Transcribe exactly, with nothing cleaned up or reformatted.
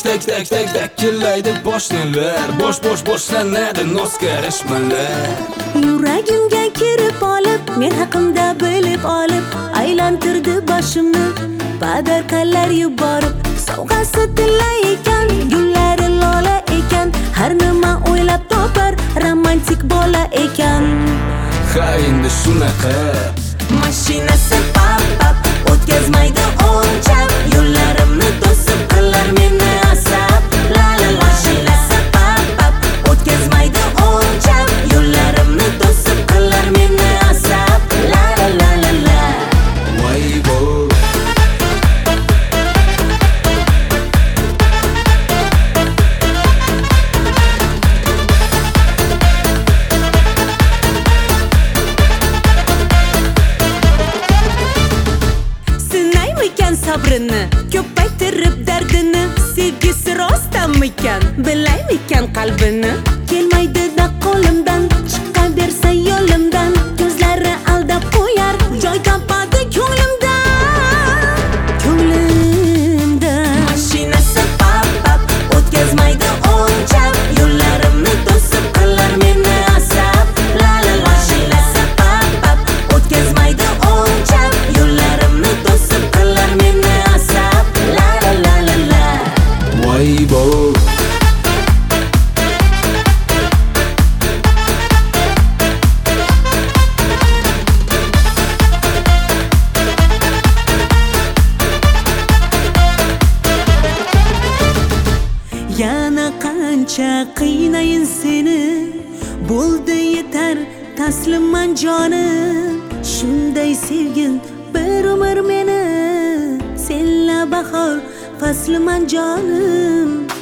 tak tak tak takillaydi boshnilar, bosh bosh boshlanadi noz karashmalar. Yuragimga kirib olib, men haqimda bilib olib, aylantirdi boshimni badarkalar yuborib. Sovg'asi tilla ekan, gullari lola ekan, har nima o'ylab topar, romantik bola ekan. Ha endi shunaqa Mashinasi pap pap o'tkazmaydi o'lchab, yo'llarimni to'sib qilar meni asab. La la la. Mashinasi pap pap o'tkazmaydi o'lchab, yo'llarimni to'sib qilar meni asab. La la la la la. voy bo Sabrini ko'paytirib dardini, sevgisi rostamikan, bilaymikan qalbini. Kelmaydi-da qo'limdan, chiqaversa yo'limdan, ko'zlari aldab qo'yar, joy topadi ko'nglimda, ko'nglimda. Mashinasi pap pap o'tkazmaydi o'lchab, yo'llarimni to'sib qilar meni asab. La la la. Mashinasi pap pap o'tkazmaydi o'lchab, yo'llarimni to'sib qilar meni asab. La la la la la. voy bo Yana qancha qiynayin seni, bo'ldi yetar taslimman jonim. Shunday sevgin bir umr meni, senla bahor fasliman jonim.